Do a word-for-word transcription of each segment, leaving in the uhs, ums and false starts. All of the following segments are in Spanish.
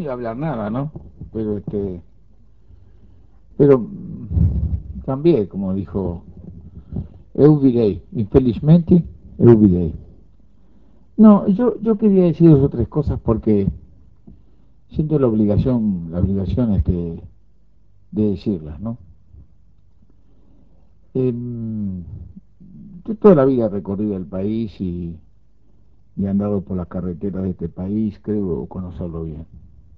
iba a hablar nada, ¿no? Pero este, pero mm, cambié, como dijo Euvidei, infelizmente Euvidei. No, yo, yo quería decir dos o tres cosas porque siento la obligación, la obligación este, de decirlas, ¿no? Em, yo toda la vida he recorrido el país y, y he andado por las carreteras de este país, creo conocerlo bien.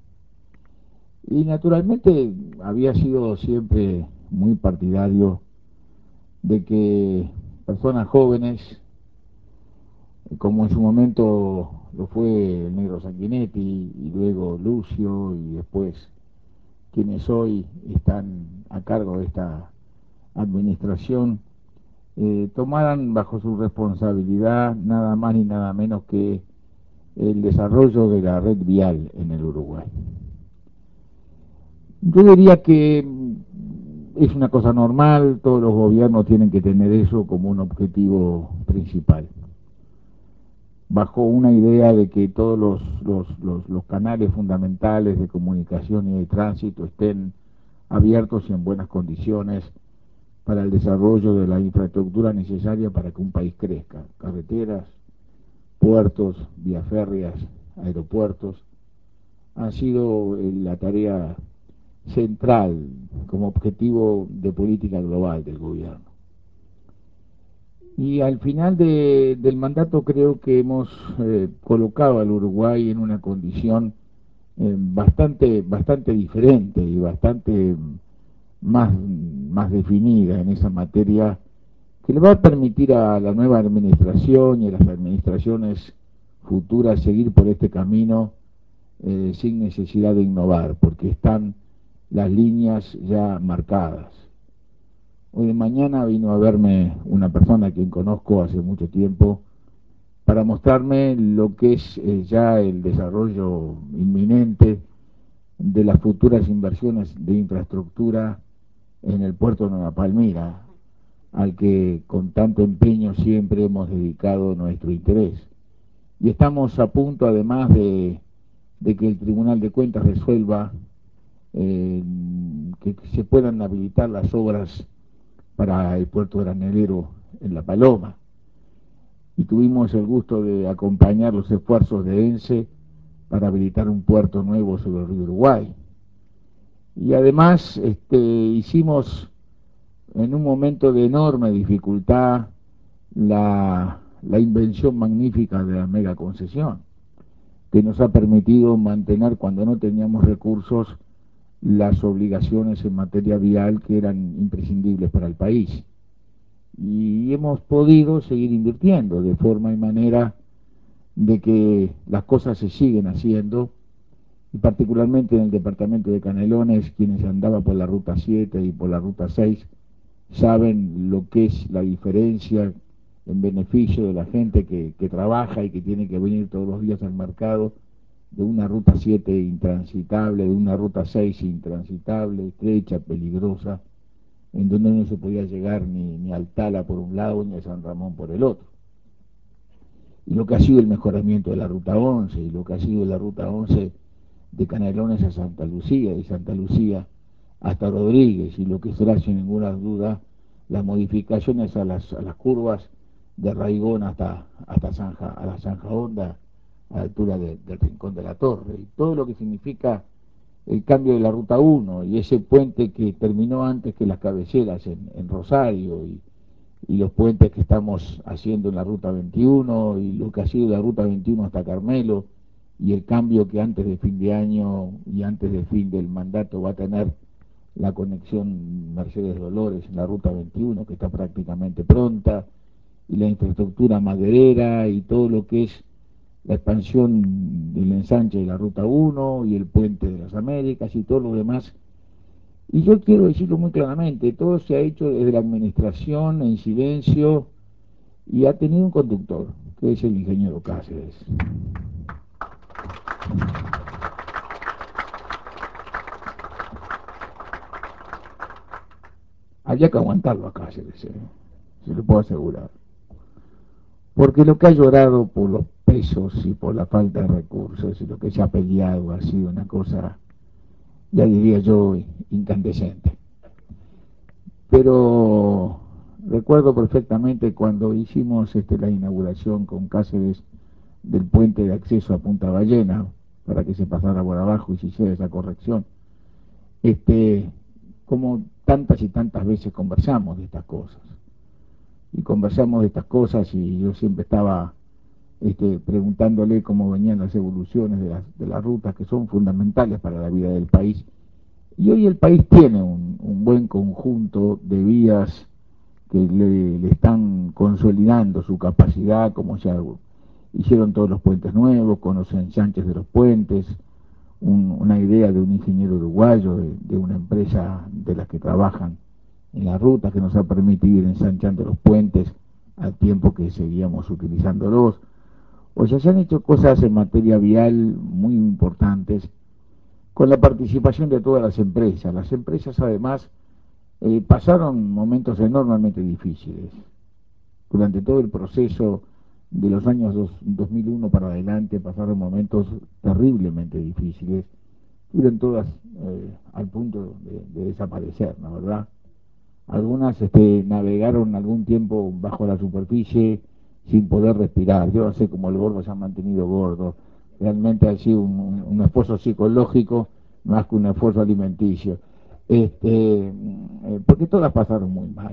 Y naturalmente había sido siempre muy partidario de que personas jóvenes, como en su momento lo fue el negro Sanguinetti y luego Lucio y después quienes hoy están a cargo de esta administración, eh, tomaran bajo su responsabilidad nada más ni nada menos que el desarrollo de la red vial en el Uruguay. Yo diría que mm, es una cosa normal, todos los gobiernos tienen que tener eso como un objetivo principal, bajo una idea de que todos los, los, los, los canales fundamentales de comunicación y de tránsito estén abiertos y en buenas condiciones para el desarrollo de la infraestructura necesaria para que un país crezca, carreteras, puertos, vías férreas, aeropuertos, ha sido eh, la tarea central como objetivo de política global del gobierno. Y al final de, del mandato creo que hemos eh, colocado al Uruguay en una condición eh, bastante, bastante diferente y bastante más, más definida en esa materia que le va a permitir a la nueva administración y a las administraciones futuras seguir por este camino eh, sin necesidad de innovar, porque están las líneas ya marcadas. Hoy de mañana vino a verme una persona a quien conozco hace mucho tiempo para mostrarme lo que es eh, ya el desarrollo inminente de las futuras inversiones de infraestructura en el puerto de Nueva Palmira, al que con tanto empeño siempre hemos dedicado nuestro interés. Y estamos a punto además de, de que el Tribunal de Cuentas resuelva eh, que se puedan habilitar las obras para el puerto granelero en La Paloma. Y tuvimos el gusto de acompañar los esfuerzos de ENSE para habilitar un puerto nuevo sobre el río Uruguay. Y además este, hicimos en un momento de enorme dificultad la, la invención magnífica de la mega concesión, que nos ha permitido mantener cuando no teníamos recursos las obligaciones en materia vial que eran imprescindibles para el país. Y hemos podido seguir invirtiendo de forma y manera de que las cosas se siguen haciendo, y particularmente en el departamento de Canelones, quienes andaban por la ruta siete y por la ruta seis saben lo que es la diferencia en beneficio de la gente que, que trabaja y que tiene que venir todos los días al mercado, de una ruta siete intransitable, de una ruta seis intransitable, estrecha, peligrosa, en donde no se podía llegar ni, ni al Tala por un lado ni a San Ramón por el otro. Y lo que ha sido el mejoramiento de la ruta once, y lo que ha sido la ruta once de Canelones a Santa Lucía, y Santa Lucía hasta Rodríguez, y lo que será sin ninguna duda las modificaciones a las, a las curvas de Raigón hasta, hasta Zanja, a la Zanja Honda, a la altura de, del Rincón de la Torre, y todo lo que significa el cambio de la ruta uno y ese puente que terminó antes que las cabeceras en, en Rosario, y, y los puentes que estamos haciendo en la ruta veintiuno y lo que ha sido la ruta veintiuno hasta Carmelo, y el cambio que antes de fin de año y antes del fin del mandato va a tener la conexión Mercedes Dolores en la ruta veintiuno, que está prácticamente pronta, y la infraestructura maderera y todo lo que es la expansión del ensanche de la ruta uno y el puente de las Américas y todo lo demás. Y yo quiero decirlo muy claramente, todo se ha hecho desde la administración en silencio y ha tenido un conductor, que es el ingeniero Cáceres. Había que aguantarlo a Cáceres, ¿eh? Se lo puedo asegurar. Porque lo que ha llorado por los pesos y por la falta de recursos discursos y lo que se ha peleado ha sido una cosa, ya diría yo, incandescente. Pero recuerdo perfectamente cuando hicimos este, la inauguración con Cáceres del puente de acceso a Punta Ballena, para que se pasara por abajo y se hiciera esa corrección. Este, como tantas y tantas veces conversamos de estas cosas. Y conversamos de estas cosas y yo siempre estaba este, preguntándole cómo venían las evoluciones de las, de las rutas que son fundamentales para la vida del país. Y hoy el país tiene un, un buen conjunto de vías que le, le están consolidando su capacidad, como ya hicieron todos los puentes nuevos, con los ensanches de los puentes, un, una idea de un ingeniero uruguayo, de, de una empresa de las que trabajan en la ruta, que nos ha permitido ir ensanchando los puentes al tiempo que seguíamos utilizándolos. O sea, se han hecho cosas en materia vial muy importantes con la participación de todas las empresas. Las empresas además eh, pasaron momentos enormemente difíciles. Durante todo el proceso de los años dos, dos mil uno para adelante pasaron momentos terriblemente difíciles. Fueron todas eh, al punto de, de desaparecer, ¿no? ¿Verdad? Algunas este, navegaron algún tiempo bajo la superficie sin poder respirar. Yo no sé cómo el gordo se ha mantenido gordo. Realmente ha sido un, un, un esfuerzo psicológico más que un esfuerzo alimenticio. Este, eh, porque todas pasaron muy mal.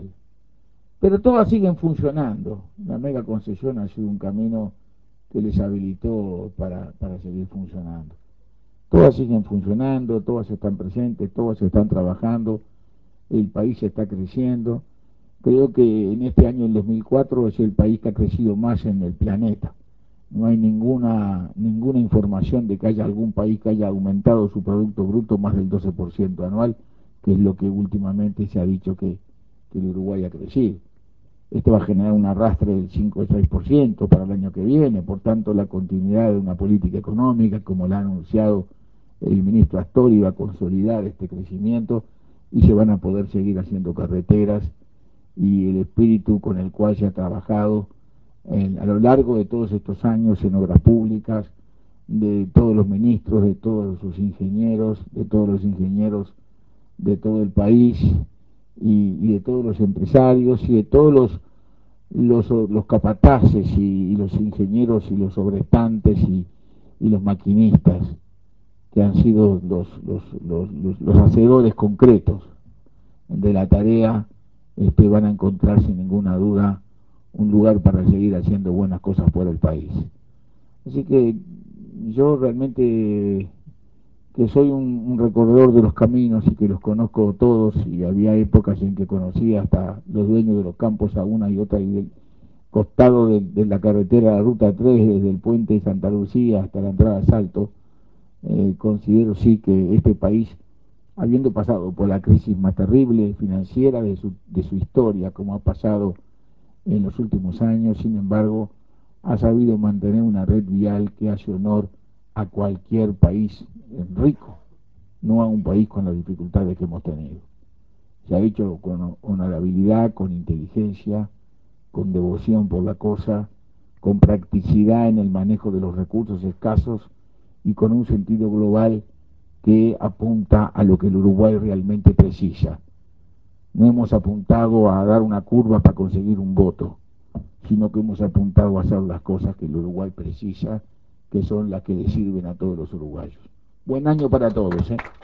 Pero todas siguen funcionando. La mega concesión ha sido un camino que les habilitó para, para seguir funcionando. Todas siguen funcionando, todas están presentes, todas están trabajando, el país está creciendo. Creo que en este año, el dos mil cuatro, es el país que ha crecido más en el planeta. No hay ninguna, ninguna información de que haya algún país que haya aumentado su Producto Bruto más del doce por ciento anual, que es lo que últimamente se ha dicho que, que el Uruguay ha crecido. Esto va a generar un arrastre del cinco o seis por ciento para el año que viene, por tanto la continuidad de una política económica, como la ha anunciado el ministro Astori, va a consolidar este crecimiento y se van a poder seguir haciendo carreteras, y el espíritu con el cual se ha trabajado en, a lo largo de todos estos años en obras públicas, de todos los ministros, de todos sus ingenieros, de todos los ingenieros de todo el país y, y de todos los empresarios y de todos los los, los capataces y, y, los ingenieros y los sobrestantes y, y los maquinistas que han sido los, los, los, los, los hacedores concretos de la tarea, este, van a encontrar sin ninguna duda un lugar para seguir haciendo buenas cosas por el país. Así que yo realmente que soy un, un recorredor de los caminos y que los conozco todos, y había épocas en que conocía hasta los dueños de los campos a una y otra y de, costado de, de la carretera de la Ruta tres, desde el puente de Santa Lucía hasta la entrada de Salto. Eh, considero sí que este país, habiendo pasado por la crisis más terrible financiera de su, de su historia, como ha pasado en los últimos años, sin embargo, ha sabido mantener una red vial que hace honor a cualquier país rico, no a un país con las dificultades que hemos tenido. Se ha hecho con honorabilidad, con inteligencia, con devoción por la cosa, con practicidad en el manejo de los recursos escasos y con un sentido global que apunta a lo que el Uruguay realmente precisa. No hemos apuntado a dar una curva para conseguir un voto, sino que hemos apuntado a hacer las cosas que el Uruguay precisa, que son las que le sirven a todos los uruguayos. Buen año para todos, ¿eh?